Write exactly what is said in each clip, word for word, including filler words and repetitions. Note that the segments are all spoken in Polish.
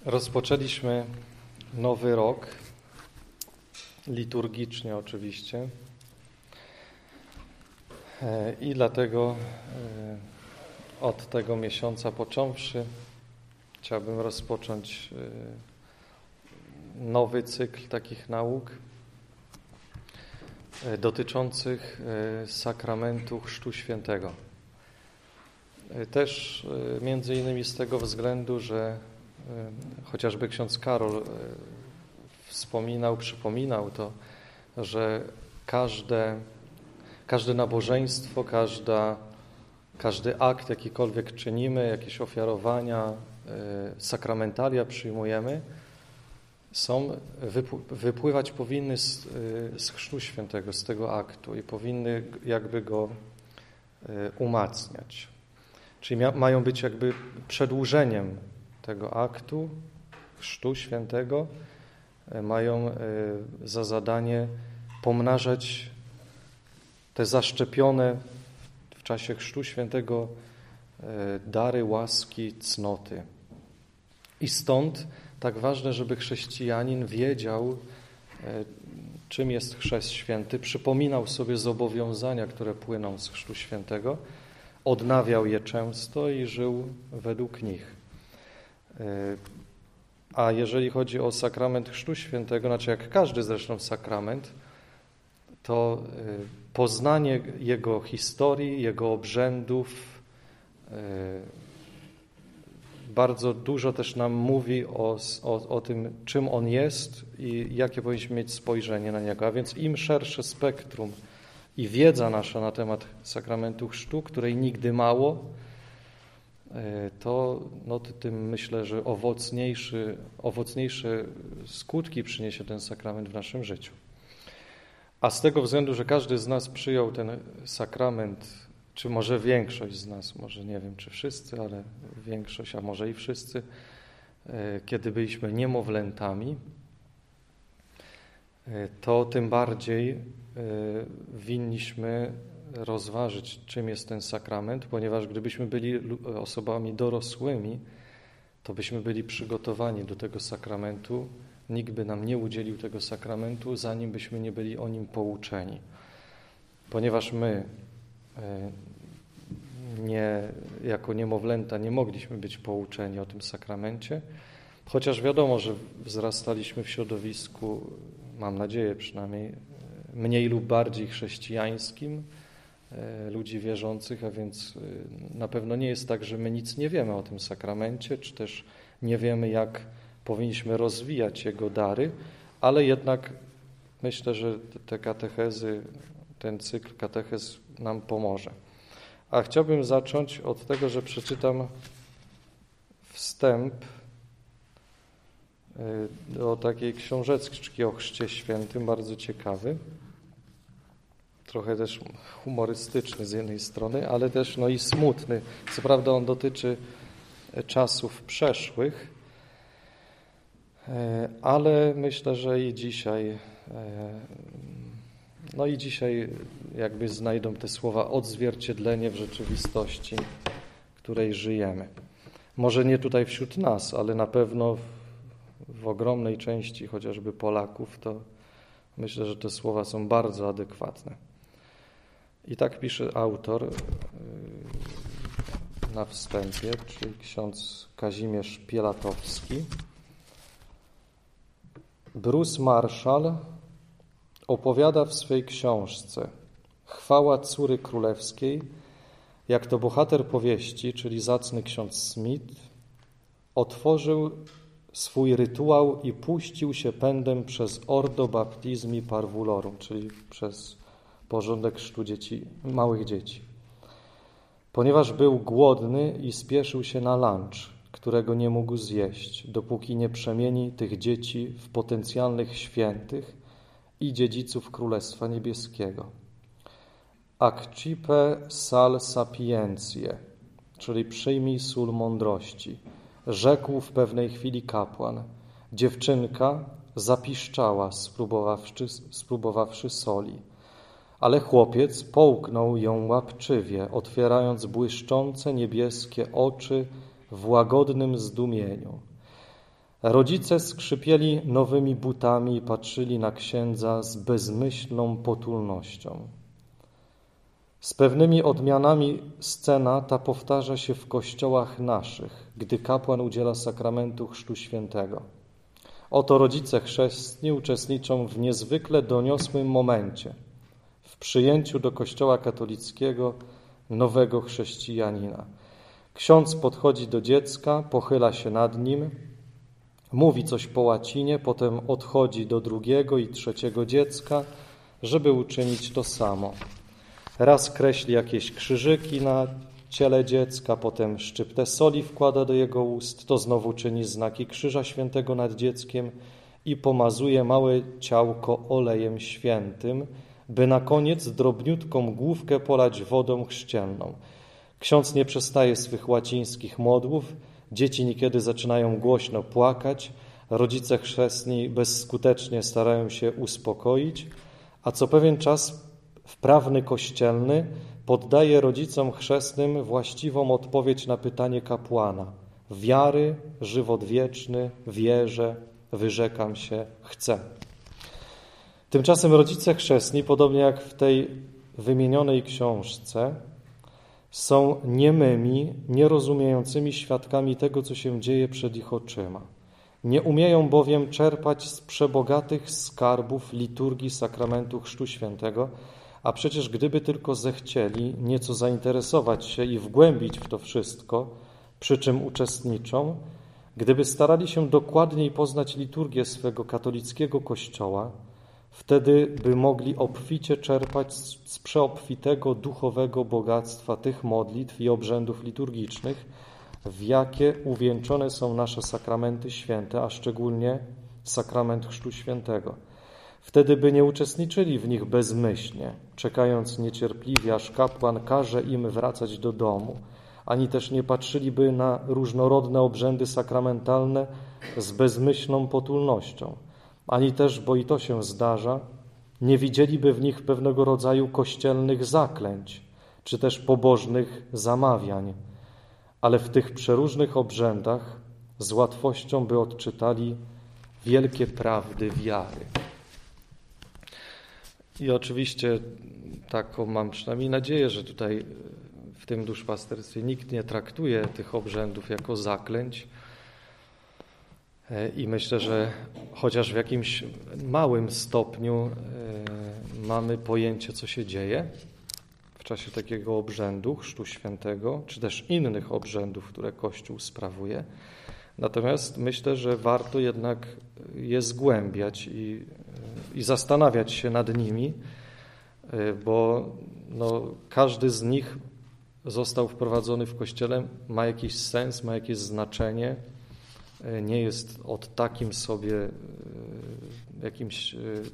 Rozpoczęliśmy nowy rok, liturgicznie oczywiście, i dlatego od tego miesiąca począwszy chciałbym rozpocząć nowy cykl takich nauk dotyczących sakramentu Chrztu Świętego. Też między innymi z tego względu, że chociażby ksiądz Karol wspominał, przypominał to, że każde, każde nabożeństwo, każda, każdy akt, jakikolwiek czynimy, jakieś ofiarowania, sakramentalia przyjmujemy, są, wypływać powinny z, z Chrztu Świętego, z tego aktu i powinny jakby go umacniać. Czyli mia, mają być jakby przedłużeniem tego aktu Chrztu Świętego, mają za zadanie pomnażać te zaszczepione w czasie Chrztu Świętego dary, łaski, cnoty. I stąd tak ważne, żeby chrześcijanin wiedział, czym jest Chrzest Święty, przypominał sobie zobowiązania, które płyną z Chrztu Świętego, odnawiał je często i żył według nich. A jeżeli chodzi o sakrament Chrztu Świętego, znaczy jak każdy zresztą sakrament, to poznanie jego historii, jego obrzędów bardzo dużo też nam mówi o, o, o tym, czym on jest i jakie powinniśmy mieć spojrzenie na niego. A więc im szersze spektrum i wiedza nasza na temat sakramentu chrztu, której nigdy mało, to no, tym myślę, że owocniejszy, owocniejsze skutki przyniesie ten sakrament w naszym życiu. A z tego względu, że każdy z nas przyjął ten sakrament, czy może większość z nas, może nie wiem, czy wszyscy, ale większość, a może i wszyscy, kiedy byliśmy niemowlętami, to tym bardziej winniśmy rozważyć, czym jest ten sakrament, ponieważ gdybyśmy byli osobami dorosłymi, to byśmy byli przygotowani do tego sakramentu. Nikt by nam nie udzielił tego sakramentu, zanim byśmy nie byli o nim pouczeni. Ponieważ my nie, jako niemowlęta nie mogliśmy być pouczeni o tym sakramencie, chociaż wiadomo, że wzrastaliśmy w środowisku, mam nadzieję przynajmniej, mniej lub bardziej chrześcijańskim, ludzi wierzących, a więc na pewno nie jest tak, że my nic nie wiemy o tym sakramencie, czy też nie wiemy, jak powinniśmy rozwijać jego dary, ale jednak myślę, że te katechezy, ten cykl katechez nam pomoże. A chciałbym zacząć od tego, że przeczytam wstęp do takiej książeczki o Chrzcie Świętym, bardzo ciekawy. Trochę też humorystyczny z jednej strony, ale też no i smutny. Co prawda on dotyczy czasów przeszłych, ale myślę, że i dzisiaj, no i dzisiaj jakby znajdą te słowa odzwierciedlenie w rzeczywistości, w której żyjemy. Może nie tutaj wśród nas, ale na pewno w, w ogromnej części chociażby Polaków, to myślę, że te słowa są bardzo adekwatne. I tak pisze autor na wstępie, czyli ksiądz Kazimierz Pielatowski. Bruce Marshall opowiada w swej książce Chwała Córy Królewskiej, jak to bohater powieści, czyli zacny ksiądz Smith, otworzył swój rytuał i puścił się pędem przez Ordo Baptismi Parvulorum, czyli przez porządek chrztu dzieci, małych dzieci. Ponieważ był głodny i spieszył się na lunch, którego nie mógł zjeść, dopóki nie przemieni tych dzieci w potencjalnych świętych i dziedziców Królestwa Niebieskiego. Accipe sal sapientiae, czyli przyjmij sól mądrości, rzekł w pewnej chwili kapłan. Dziewczynka zapiszczała, spróbowawszy, spróbowawszy soli. Ale chłopiec połknął ją łapczywie, otwierając błyszczące niebieskie oczy w łagodnym zdumieniu. Rodzice skrzypieli nowymi butami i patrzyli na księdza z bezmyślną potulnością. Z pewnymi odmianami scena ta powtarza się w kościołach naszych, gdy kapłan udziela sakramentu Chrztu Świętego. Oto rodzice chrzestni uczestniczą w niezwykle doniosłym momencie, w przyjęciu do Kościoła katolickiego nowego chrześcijanina. Ksiądz podchodzi do dziecka, pochyla się nad nim, mówi coś po łacinie, potem odchodzi do drugiego i trzeciego dziecka, żeby uczynić to samo. Raz kreśli jakieś krzyżyki na ciele dziecka, potem szczyptę soli wkłada do jego ust, to znowu czyni znaki Krzyża Świętego nad dzieckiem i pomazuje małe ciałko olejem świętym, by na koniec drobniutką główkę polać wodą chrzcielną. Ksiądz nie przestaje swych łacińskich modłów, dzieci niekiedy zaczynają głośno płakać, rodzice chrzestni bezskutecznie starają się uspokoić, a co pewien czas wprawny kościelny poddaje rodzicom chrzestnym właściwą odpowiedź na pytanie kapłana. Wiary, żywot wieczny, wierzę, wyrzekam się, chcę. Tymczasem rodzice chrzestni, podobnie jak w tej wymienionej książce, są niemymi, nierozumiejącymi świadkami tego, co się dzieje przed ich oczyma. Nie umieją bowiem czerpać z przebogatych skarbów liturgii sakramentu Chrztu Świętego, a przecież gdyby tylko zechcieli nieco zainteresować się i wgłębić w to wszystko, przy czym uczestniczą, gdyby starali się dokładniej poznać liturgię swego katolickiego Kościoła, wtedy by mogli obficie czerpać z przeobfitego duchowego bogactwa tych modlitw i obrzędów liturgicznych, w jakie uwieńczone są nasze sakramenty święte, a szczególnie sakrament Chrztu Świętego. Wtedy by nie uczestniczyli w nich bezmyślnie, czekając niecierpliwie, aż kapłan każe im wracać do domu, ani też nie patrzyliby na różnorodne obrzędy sakramentalne z bezmyślną potulnością, ani też, bo i to się zdarza, nie widzieliby w nich pewnego rodzaju kościelnych zaklęć, czy też pobożnych zamawiań, ale w tych przeróżnych obrzędach z łatwością by odczytali wielkie prawdy wiary. I oczywiście taką mam przynajmniej nadzieję, że tutaj w tym duszpasterstwie nikt nie traktuje tych obrzędów jako zaklęć. I myślę, że chociaż w jakimś małym stopniu mamy pojęcie, co się dzieje w czasie takiego obrzędu Chrztu Świętego, czy też innych obrzędów, które Kościół sprawuje. Natomiast myślę, że warto jednak je zgłębiać i, i zastanawiać się nad nimi, bo no, każdy z nich został wprowadzony w Kościele, ma jakiś sens, ma jakieś znaczenie, nie jest od takim sobie jakimś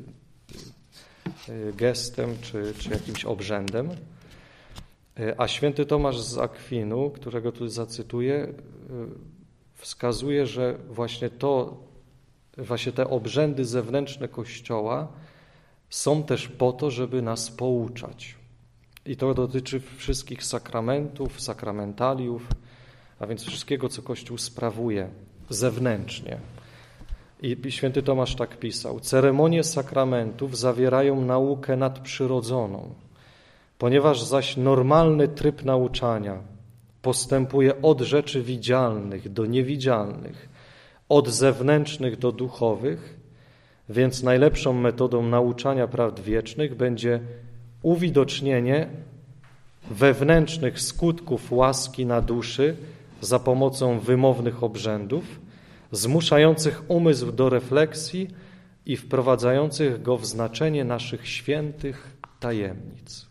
gestem czy, czy jakimś obrzędem. A święty Tomasz z Akwinu, którego tu zacytuję, wskazuje, że właśnie to, właśnie te obrzędy zewnętrzne Kościoła są też po to, żeby nas pouczać. I to dotyczy wszystkich sakramentów, sakramentaliów, a więc wszystkiego, co Kościół sprawuje zewnętrznie. I święty Tomasz tak pisał: ceremonie sakramentów zawierają naukę nadprzyrodzoną, ponieważ zaś normalny tryb nauczania postępuje od rzeczy widzialnych do niewidzialnych, od zewnętrznych do duchowych, więc najlepszą metodą nauczania prawd wiecznych będzie uwidocznienie wewnętrznych skutków łaski na duszy za pomocą wymownych obrzędów, zmuszających umysł do refleksji i wprowadzających go w znaczenie naszych świętych tajemnic.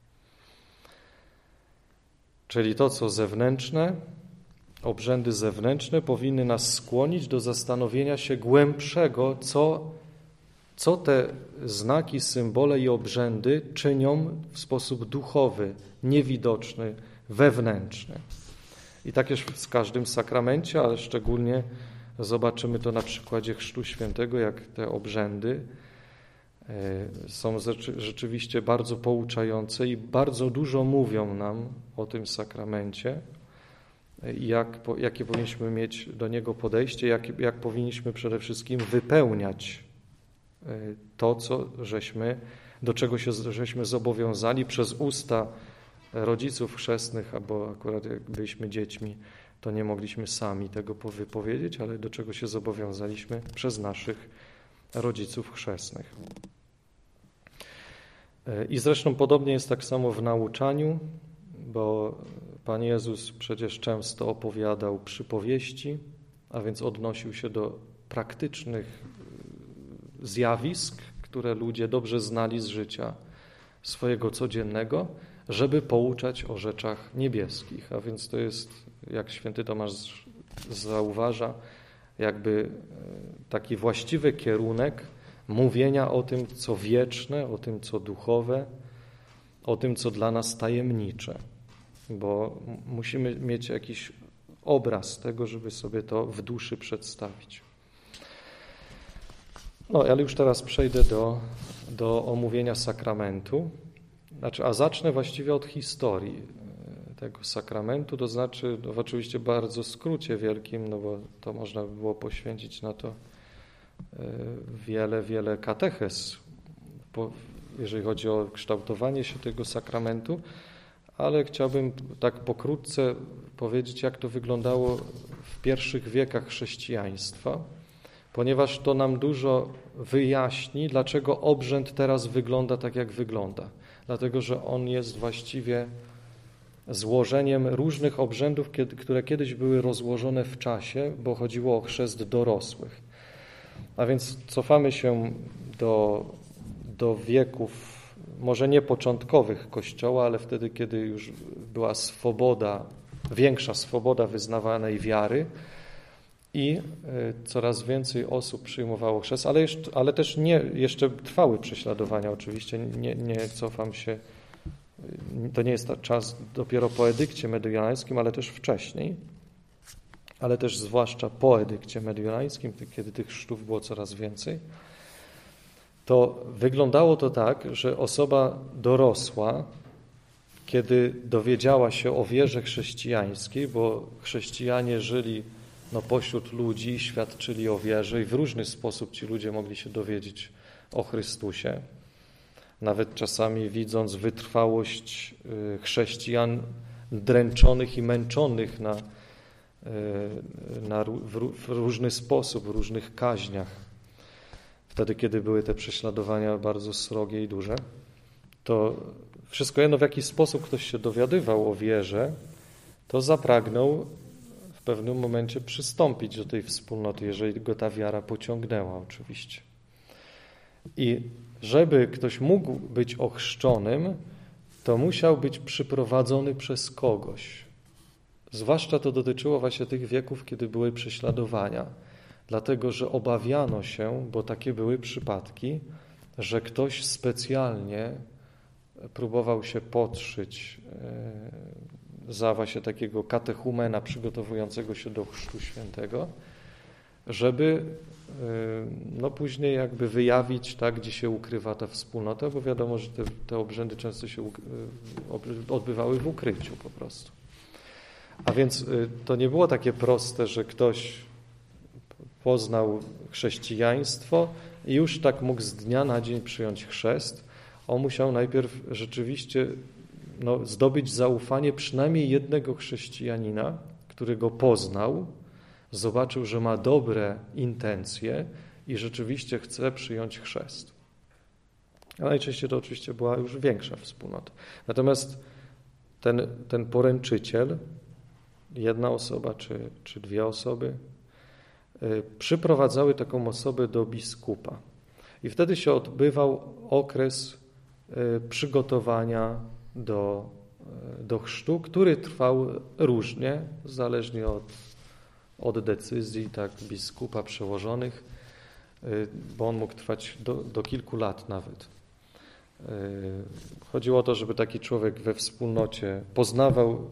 Czyli to, co zewnętrzne, obrzędy zewnętrzne powinny nas skłonić do zastanowienia się głębszego, co, co te znaki, symbole i obrzędy czynią w sposób duchowy, niewidoczny, wewnętrzny. I tak jest w każdym sakramencie, ale szczególnie zobaczymy to na przykładzie Chrztu Świętego, jak te obrzędy są rzeczywiście bardzo pouczające i bardzo dużo mówią nam o tym sakramencie i jak, jakie powinniśmy mieć do niego podejście, jak, jak powinniśmy przede wszystkim wypełniać to, co żeśmy, do czego się żeśmy zobowiązali przez usta rodziców chrzestnych, albo akurat jak byliśmy dziećmi, to nie mogliśmy sami tego wypowiedzieć, ale do czego się zobowiązaliśmy przez naszych rodziców chrzestnych. I zresztą podobnie jest tak samo w nauczaniu, bo Pan Jezus przecież często opowiadał przypowieści, a więc odnosił się do praktycznych zjawisk, które ludzie dobrze znali z życia swojego codziennego, żeby pouczać o rzeczach niebieskich. A więc to jest, jak święty Tomasz zauważa, jakby taki właściwy kierunek mówienia o tym, co wieczne, o tym, co duchowe, o tym, co dla nas tajemnicze. Bo musimy mieć jakiś obraz tego, żeby sobie to w duszy przedstawić. No, ale już teraz przejdę do, do omówienia sakramentu. Znaczy, a zacznę właściwie od historii tego sakramentu, to znaczy no, w oczywiście bardzo skrócie wielkim, no bo to można by było poświęcić na to wiele, wiele katechez, jeżeli chodzi o kształtowanie się tego sakramentu, ale chciałbym tak pokrótce powiedzieć, jak to wyglądało w pierwszych wiekach chrześcijaństwa, ponieważ to nam dużo wyjaśni, dlaczego obrzęd teraz wygląda tak, jak wygląda. Dlatego, że on jest właściwie złożeniem różnych obrzędów, które kiedyś były rozłożone w czasie, bo chodziło o chrzest dorosłych. A więc cofamy się do, do wieków, może nie początkowych Kościoła, ale wtedy, kiedy już była swoboda, większa swoboda wyznawanej wiary i coraz więcej osób przyjmowało chrzest, ale, jeszcze, ale też nie, jeszcze trwały prześladowania oczywiście, nie, nie cofam się, to nie jest czas dopiero po edykcie mediolańskim, ale też wcześniej, ale też zwłaszcza po edykcie mediolańskim, kiedy tych chrztów było coraz więcej, to wyglądało to tak, że osoba dorosła, kiedy dowiedziała się o wierze chrześcijańskiej, bo chrześcijanie żyli no, pośród ludzi, świadczyli o wierze i w różny sposób ci ludzie mogli się dowiedzieć o Chrystusie. Nawet czasami widząc wytrwałość chrześcijan dręczonych i męczonych na, na, w różny sposób, w różnych kaźniach. Wtedy, kiedy były te prześladowania bardzo srogie i duże, to wszystko jedno, w jaki sposób ktoś się dowiadywał o wierze, to zapragnął w pewnym momencie przystąpić do tej wspólnoty, jeżeli go ta wiara pociągnęła oczywiście. I żeby ktoś mógł być ochrzczonym, to musiał być przyprowadzony przez kogoś. Zwłaszcza to dotyczyło właśnie tych wieków, kiedy były prześladowania. Dlatego, że obawiano się, bo takie były przypadki, że ktoś specjalnie próbował się podszyć za właśnie takiego katechumena przygotowującego się do chrztu świętego, żeby no później jakby wyjawić, tak, gdzie się ukrywa ta wspólnota, bo wiadomo, że te, te obrzędy często się odbywały w ukryciu po prostu. A więc to nie było takie proste, że ktoś poznał chrześcijaństwo i już tak mógł z dnia na dzień przyjąć chrzest. On musiał najpierw rzeczywiście no, zdobyć zaufanie przynajmniej jednego chrześcijanina, który go poznał, zobaczył, że ma dobre intencje i rzeczywiście chce przyjąć chrzest. A najczęściej to oczywiście była już większa wspólnota. Natomiast ten, ten poręczyciel, jedna osoba czy, czy dwie osoby, przyprowadzały taką osobę do biskupa. I wtedy się odbywał okres przygotowania do, do chrztu, który trwał różnie, zależnie od, od decyzji tak, biskupa przełożonych, bo on mógł trwać do, do kilku lat nawet. Chodziło o to, żeby taki człowiek we wspólnocie poznawał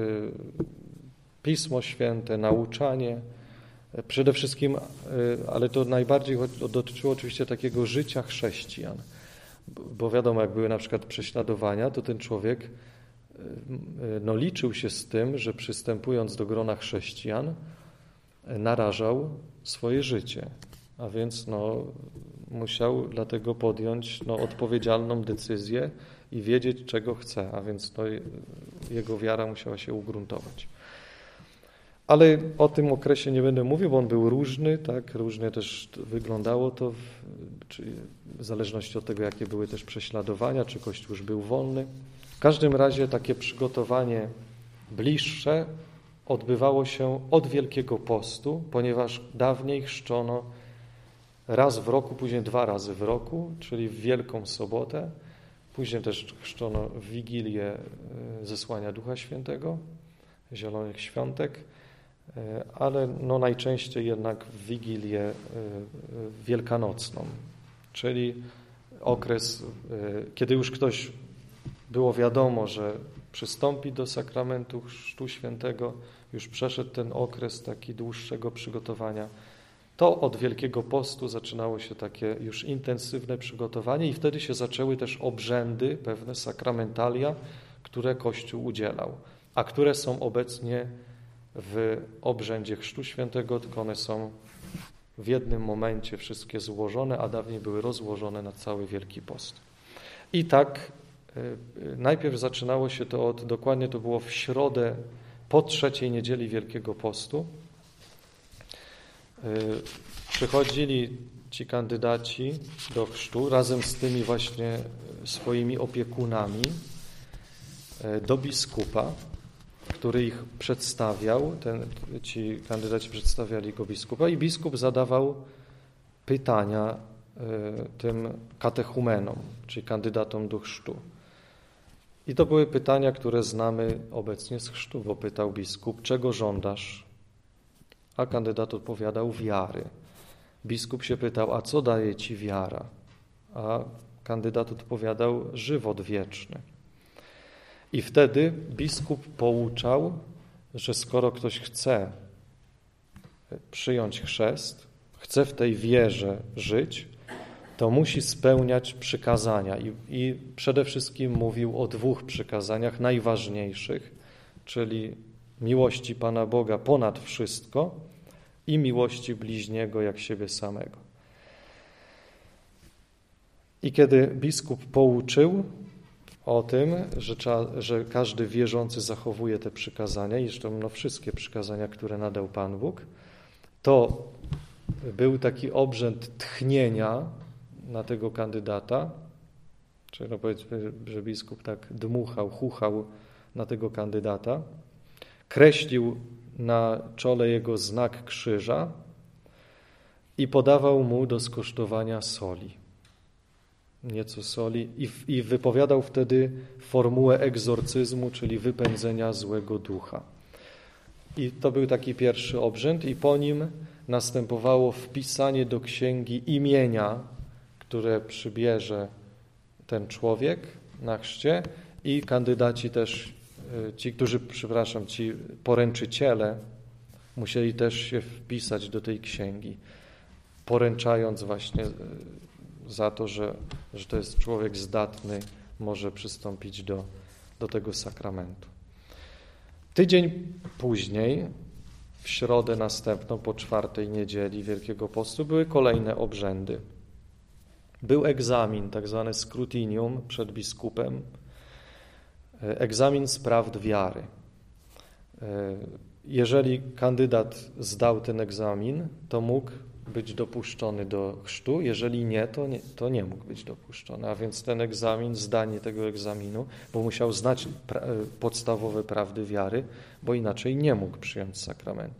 Pismo Święte, nauczanie, przede wszystkim, ale to najbardziej dotyczyło oczywiście takiego życia chrześcijan, bo wiadomo, jak były na przykład prześladowania, to ten człowiek no, liczył się z tym, że przystępując do grona chrześcijan, narażał swoje życie, a więc no, musiał dlatego podjąć no, odpowiedzialną decyzję i wiedzieć, czego chce, a więc no, jego wiara musiała się ugruntować. Ale o tym okresie nie będę mówił, bo on był różny, tak, różnie też wyglądało to, w, czy w zależności od tego, jakie były też prześladowania, czy Kościół już był wolny. W każdym razie takie przygotowanie bliższe odbywało się od Wielkiego Postu, ponieważ dawniej chrzczono raz w roku, później dwa razy w roku, czyli w Wielką Sobotę, później też chrzczono w Wigilię zesłania Ducha Świętego, Zielonych Świątek, ale no najczęściej jednak w Wigilię wielkanocną, czyli okres, kiedy już ktoś było wiadomo, że przystąpi do sakramentu Chrztu Świętego, już przeszedł ten okres taki dłuższego przygotowania, to od Wielkiego Postu zaczynało się takie już intensywne przygotowanie i wtedy się zaczęły też obrzędy, pewne sakramentalia, które Kościół udzielał, a które są obecnie w obrzędzie Chrztu Świętego, tylko one są w jednym momencie wszystkie złożone, a dawniej były rozłożone na cały Wielki Post. I tak y, najpierw zaczynało się to od, dokładnie to było w środę po trzeciej niedzieli Wielkiego Postu. Y, przychodzili ci kandydaci do chrztu razem z tymi właśnie swoimi opiekunami y, do biskupa, który ich przedstawiał, ten, ci kandydaci przedstawiali go biskupa i biskup zadawał pytania y, tym katechumenom, czyli kandydatom do chrztu. I to były pytania, które znamy obecnie z chrztu, bo pytał biskup, czego żądasz? A kandydat odpowiadał, wiary. Biskup się pytał, a co daje ci wiara? A kandydat odpowiadał, żywot wieczny. I wtedy biskup pouczał, że skoro ktoś chce przyjąć chrzest, chce w tej wierze żyć, to musi spełniać przykazania. I, i przede wszystkim mówił o dwóch przykazaniach najważniejszych, czyli miłości Pana Boga ponad wszystko i miłości bliźniego jak siebie samego. I kiedy biskup pouczył o tym, że, trzeba, że każdy wierzący zachowuje te przykazania, i zresztą no, wszystkie przykazania, które nadał Pan Bóg, to był taki obrzęd tchnienia na tego kandydata, czyli no powiedzmy, że biskup tak dmuchał, chuchał na tego kandydata, kreślił na czole jego znak krzyża i podawał mu do skosztowania soli. Nieco soli i, i wypowiadał wtedy formułę egzorcyzmu, czyli wypędzenia złego ducha. I to był taki pierwszy obrzęd i po nim następowało wpisanie do księgi imienia, które przybierze ten człowiek na chrzcie i kandydaci też, ci, którzy, przepraszam, ci poręczyciele musieli też się wpisać do tej księgi, poręczając właśnie za to, że, że to jest człowiek zdatny, może przystąpić do, do tego sakramentu. Tydzień później, w środę następną, po czwartej niedzieli Wielkiego Postu, były kolejne obrzędy. Był egzamin, tak zwany scrutinium przed biskupem, egzamin z prawd wiary. Jeżeli kandydat zdał ten egzamin, to mógł być dopuszczony do chrztu, jeżeli nie to, nie, to nie mógł być dopuszczony. A więc ten egzamin, zdanie tego egzaminu, bo musiał znać pra- podstawowe prawdy wiary, bo inaczej nie mógł przyjąć sakramentu.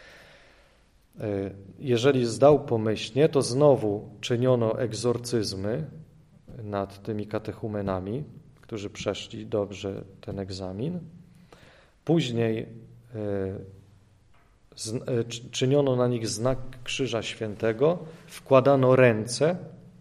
Jeżeli zdał pomyślnie, to znowu czyniono egzorcyzmy nad tymi katechumenami, którzy przeszli dobrze ten egzamin. Później czyniono na nich znak Krzyża Świętego, wkładano ręce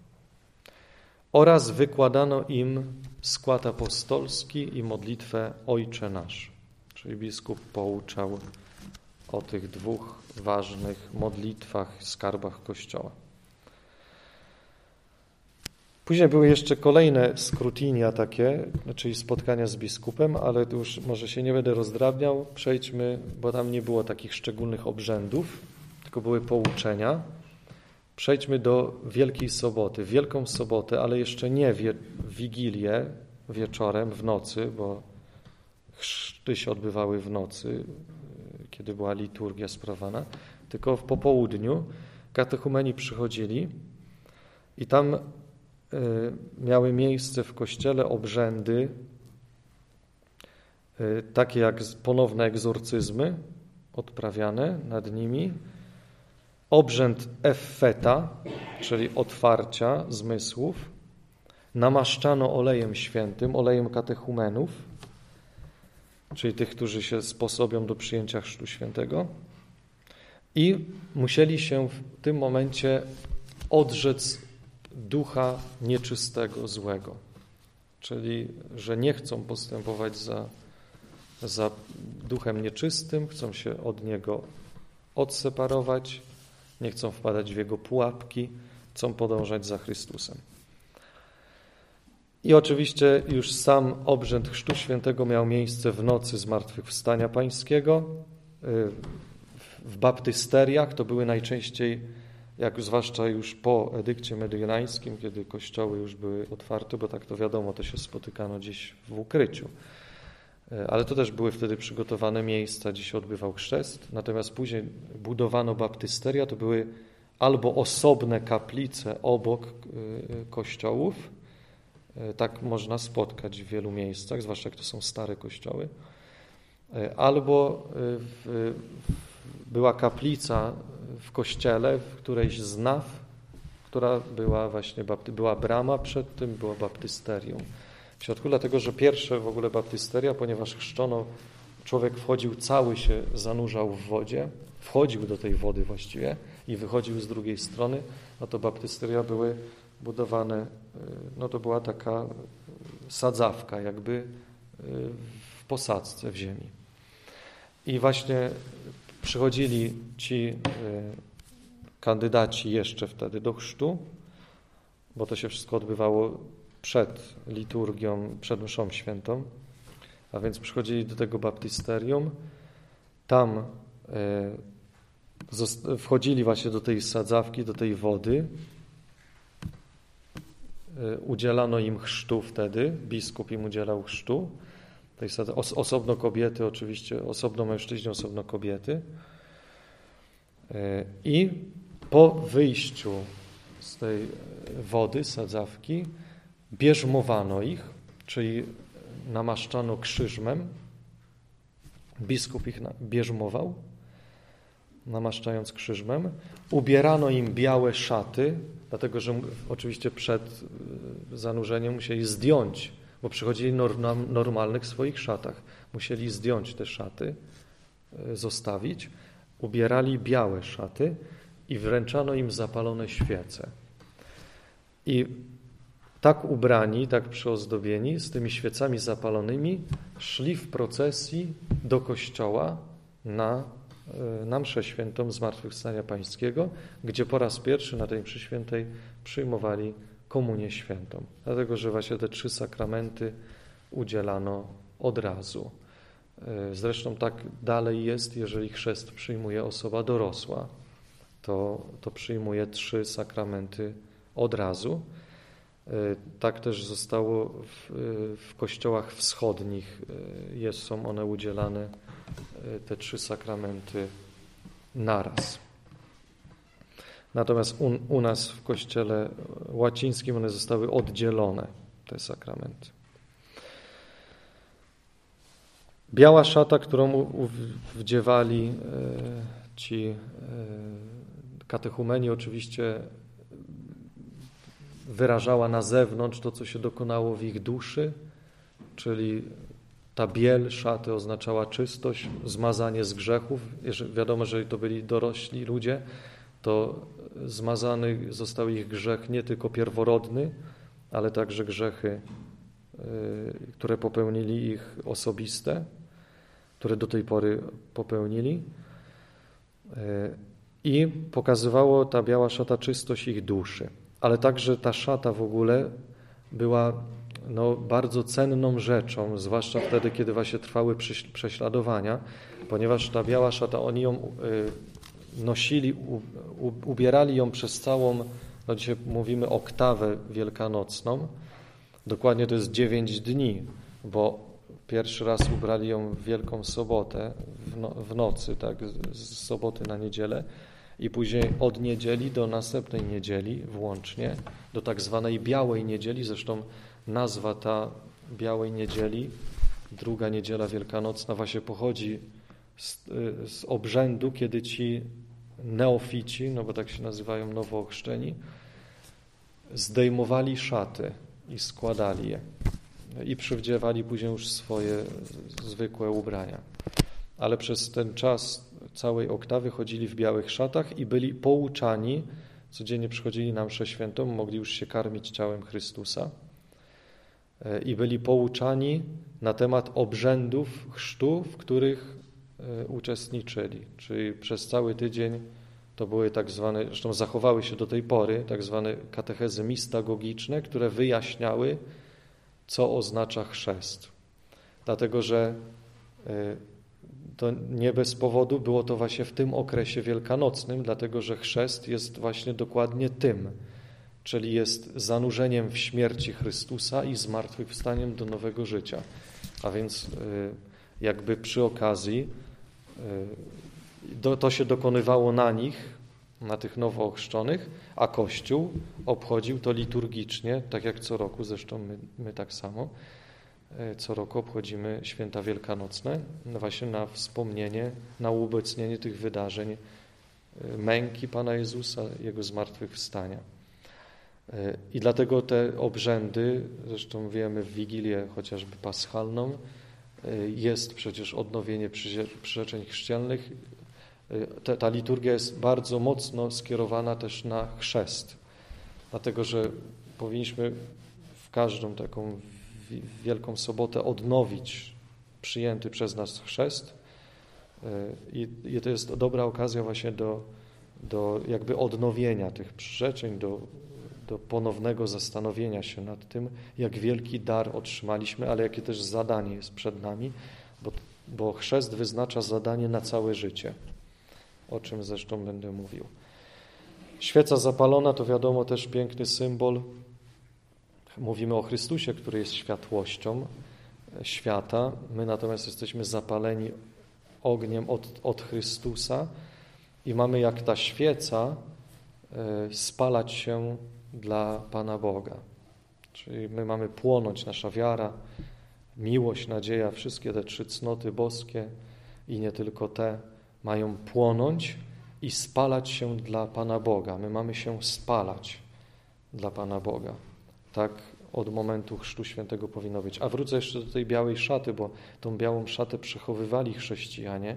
oraz wykładano im skład apostolski i modlitwę Ojcze Nasz. Czyli biskup pouczał o tych dwóch ważnych modlitwach, skarbach Kościoła. Później były jeszcze kolejne scrutinia takie, czyli spotkania z biskupem, ale tu już może się nie będę rozdrabniał. Przejdźmy, bo tam nie było takich szczególnych obrzędów, tylko były pouczenia. Przejdźmy do Wielkiej Soboty. Wielką Sobotę, ale jeszcze nie wie, w Wigilię wieczorem, w nocy, bo chrzty się odbywały w nocy, kiedy była liturgia sprawowana, tylko w popołudniu katechumeni przychodzili i tam miały miejsce w kościele obrzędy takie jak ponowne egzorcyzmy odprawiane nad nimi, obrzęd effeta, czyli otwarcia zmysłów, namaszczano olejem świętym, olejem katechumenów, czyli tych, którzy się sposobią do przyjęcia chrztu świętego i musieli się w tym momencie odrzec ducha nieczystego, złego. Czyli, że nie chcą postępować za, za duchem nieczystym, chcą się od niego odseparować, nie chcą wpadać w jego pułapki, chcą podążać za Chrystusem. I oczywiście już sam obrzęd Chrztu Świętego miał miejsce w nocy Zmartwychwstania Pańskiego. W baptysteriach to były najczęściej, jak zwłaszcza już po edykcie mediolańskim, kiedy kościoły już były otwarte, bo tak to wiadomo, to się spotykano gdzieś w ukryciu. Ale to też były wtedy przygotowane miejsca, gdzie się odbywał chrzest. Natomiast później budowano baptysteria, to były albo osobne kaplice obok kościołów, tak można spotkać w wielu miejscach, zwłaszcza jak to są stare kościoły, albo w, była kaplica w kościele, w którejś z naw, która była właśnie, była brama przed tym, było baptysterium w środku, dlatego że pierwsze w ogóle baptysteria, ponieważ chrzczono, człowiek wchodził, cały się zanurzał w wodzie, wchodził do tej wody właściwie i wychodził z drugiej strony, a to baptysteria były budowane, no to była taka sadzawka jakby w posadzce w ziemi. I właśnie przychodzili ci kandydaci jeszcze wtedy do chrztu, bo to się wszystko odbywało przed liturgią, przed mszą świętą, a więc przychodzili do tego baptysterium, tam wchodzili właśnie do tej sadzawki, do tej wody, udzielano im chrztu wtedy, biskup im udzielał chrztu, tej osobno kobiety oczywiście, osobno mężczyźni, osobno kobiety. I po wyjściu z tej wody, sadzawki, bierzmowano ich, czyli namaszczano krzyżmem. Biskup ich bierzmował, namaszczając krzyżmem. Ubierano im białe szaty, dlatego że oczywiście przed zanurzeniem musieli zdjąć, bo przychodzili w normalnych swoich szatach. Musieli zdjąć te szaty, zostawić. Ubierali białe szaty i wręczano im zapalone świece. I tak ubrani, tak przyozdobieni, z tymi świecami zapalonymi, szli w procesji do kościoła na, na mszę świętą Zmartwychwstania Pańskiego, gdzie po raz pierwszy na tej mszy świętej przyjmowali komunię świętą. Dlatego, że właśnie te trzy sakramenty udzielano od razu. Zresztą tak dalej jest, jeżeli chrzest przyjmuje osoba dorosła, to, to przyjmuje trzy sakramenty od razu. Tak też zostało w, w kościołach wschodnich. Jest, są one udzielane, te trzy sakramenty naraz. Natomiast u, u nas w kościele łacińskim one zostały oddzielone, te sakramenty. Biała szata, którą wdziewali ci katechumeni, oczywiście wyrażała na zewnątrz to, co się dokonało w ich duszy, czyli ta biel szaty oznaczała czystość, zmazanie z grzechów. Jeżeli wiadomo, że to byli dorośli ludzie, to zmazany został ich grzech nie tylko pierworodny, ale także grzechy, które popełnili ich osobiste, które do tej pory popełnili. I pokazywało ta biała szata czystość ich duszy. ale także ta szata w ogóle była no, bardzo cenną rzeczą, zwłaszcza wtedy, kiedy właśnie trwały prześladowania, ponieważ ta biała szata, oni ją nosili, ubierali ją przez całą, no dzisiaj mówimy oktawę wielkanocną, dokładnie to jest dziewięć dni, bo pierwszy raz ubrali ją w Wielką Sobotę, w, no, w nocy, tak, z soboty na niedzielę i później od niedzieli do następnej niedzieli włącznie, do tak zwanej Białej Niedzieli, zresztą nazwa ta Białej Niedzieli, druga niedziela wielkanocna właśnie pochodzi z, z obrzędu, kiedy ci neofici, no bo tak się nazywają nowo ochrzczeni, zdejmowali szaty i składali je i przywdziewali później już swoje zwykłe ubrania. Ale przez ten czas całej oktawy chodzili w białych szatach i byli pouczani, codziennie przychodzili na mszę świętą, mogli już się karmić ciałem Chrystusa i byli pouczani na temat obrzędów chrztu, w których uczestniczyli. Czyli przez cały tydzień to były tak zwane, zresztą zachowały się do tej pory, tak zwane katechezy mistagogiczne, które wyjaśniały, co oznacza chrzest. Dlatego, że to nie bez powodu było to właśnie w tym okresie wielkanocnym, dlatego, że chrzest jest właśnie dokładnie tym, czyli jest zanurzeniem w śmierci Chrystusa i zmartwychwstaniem do nowego życia. A więc jakby przy okazji to się dokonywało na nich, na tych nowo ochrzczonych, a Kościół obchodził to liturgicznie, tak jak co roku, zresztą my, my tak samo, co roku obchodzimy święta wielkanocne, właśnie na wspomnienie, na uobecnienie tych wydarzeń męki Pana Jezusa, Jego zmartwychwstania. I dlatego te obrzędy, zresztą wiemy w Wigilię chociażby paschalną, jest przecież odnowienie przyrzeczeń chrzcielnych. Ta, ta liturgia jest bardzo mocno skierowana też na chrzest, dlatego że powinniśmy w każdą taką Wielką Sobotę odnowić przyjęty przez nas chrzest i, i to jest dobra okazja właśnie do, do jakby odnowienia tych przyrzeczeń, do, do ponownego zastanowienia się nad tym, jak wielki dar otrzymaliśmy, ale jakie też zadanie jest przed nami, bo, bo chrzest wyznacza zadanie na całe życie, o czym zresztą będę mówił. Świeca zapalona to wiadomo też piękny symbol. Mówimy o Chrystusie, który jest światłością świata. My natomiast jesteśmy zapaleni ogniem od, od Chrystusa i mamy jak ta świeca spalać się dla Pana Boga. Czyli my mamy płonąć, nasza wiara, miłość, nadzieja, wszystkie te trzy cnoty boskie i nie tylko te mają płonąć i spalać się dla Pana Boga. My mamy się spalać dla Pana Boga. Tak od momentu Chrztu Świętego powinno być. A wrócę jeszcze do tej białej szaty, bo tą białą szatę przechowywali chrześcijanie,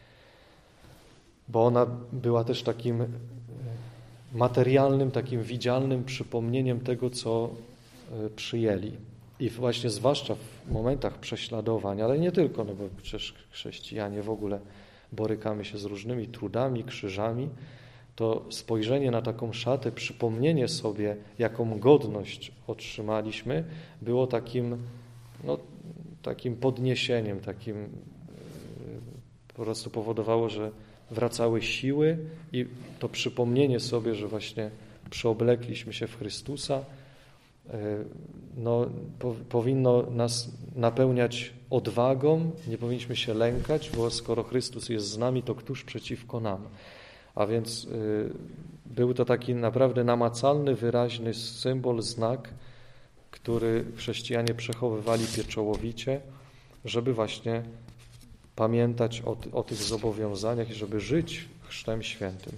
bo ona była też takim materialnym, takim widzialnym przypomnieniem tego, co przyjęli. I właśnie zwłaszcza w momentach prześladowań, ale nie tylko, no bo przecież chrześcijanie w ogóle borykamy się z różnymi trudami, krzyżami, to spojrzenie na taką szatę, przypomnienie sobie, jaką godność otrzymaliśmy, było takim, no, takim podniesieniem, takim po prostu powodowało, że wracały siły i to przypomnienie sobie, że właśnie przeoblekliśmy się w Chrystusa, no, po, powinno nas napełniać odwagą, nie powinniśmy się lękać, bo skoro Chrystus jest z nami, to któż przeciwko nam? A więc y, był to taki naprawdę namacalny, wyraźny symbol, znak, który chrześcijanie przechowywali pieczołowicie, żeby właśnie pamiętać o, o tych zobowiązaniach i żeby żyć chrztem świętym.